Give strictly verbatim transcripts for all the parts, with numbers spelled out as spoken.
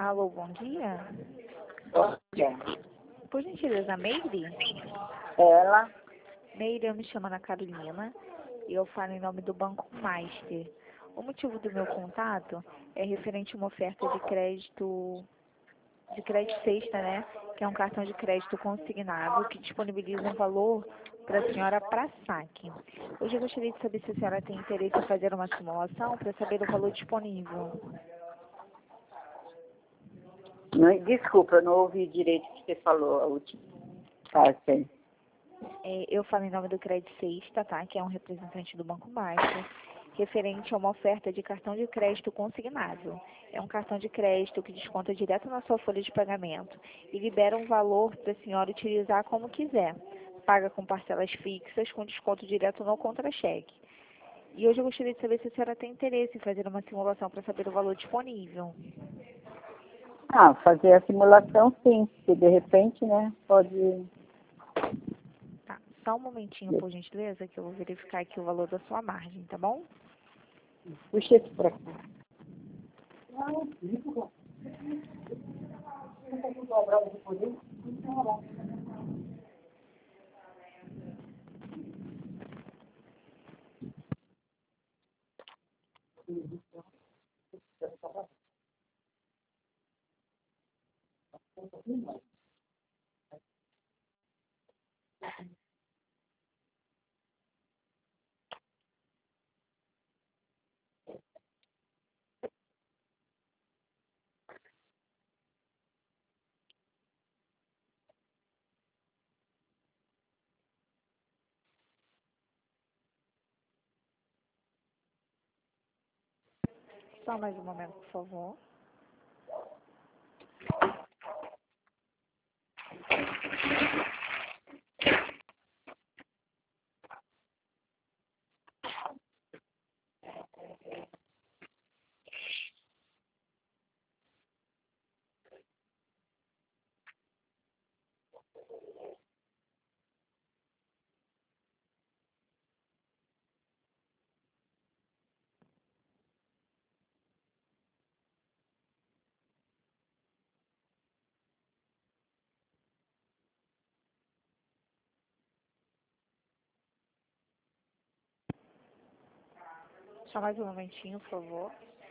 Alô, bom dia. Olha, Por gentileza, Meire? ela, Meire, eu me chamo Ana Carolina e eu falo em nome do Banco Master. O motivo do meu contato é referente a uma oferta de crédito, de crédito sexta, né? Que é um cartão de crédito consignado que disponibiliza um valor para a senhora para saque. Hoje eu gostaria de saber se a senhora tem interesse em fazer uma simulação para saber o valor disponível. não, desculpa, eu não ouvi direito o que você falou, a última parte aí. É, eu falo em nome do Crédito Sexta, tá? Que é um representante do Banco Master, referente a uma oferta de cartão de crédito consignado. É um cartão de crédito que desconta direto na sua folha de pagamento e libera um valor para a senhora utilizar como quiser. Paga com parcelas fixas, com desconto direto no contra-cheque. E hoje eu gostaria de saber se a senhora tem interesse em fazer uma simulação para saber o valor disponível. Ah, fazer a simulação sim, porque de repente, né, pode... Tá, só um momentinho, por gentileza, que eu vou verificar aqui o valor da sua margem, tá bom? Puxa isso pra cá. Só mais um momento, por favor. Só mais um momentinho, por favor.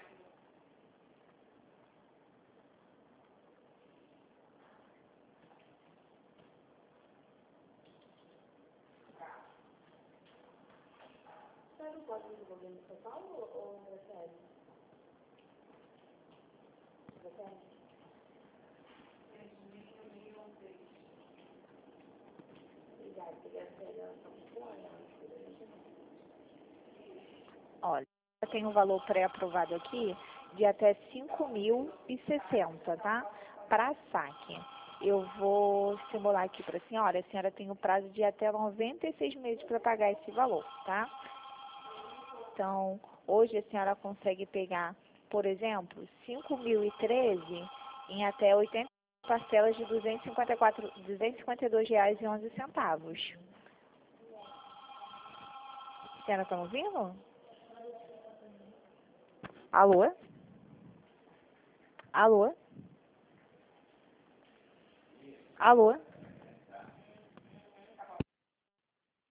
Olha, eu tenho um valor pré-aprovado aqui de até cinco mil e sessenta, tá? Para saque. Eu vou simular aqui para a senhora. A senhora tem um prazo de até noventa e seis meses para pagar esse valor, tá? Então, hoje a senhora consegue pegar, por exemplo, cinco mil e treze em até oitenta parcelas de duzentos e cinquenta e quatro, duzentos e cinquenta e dois reais e onze centavos. A senhora está me ouvindo? Alô? Alô? Alô?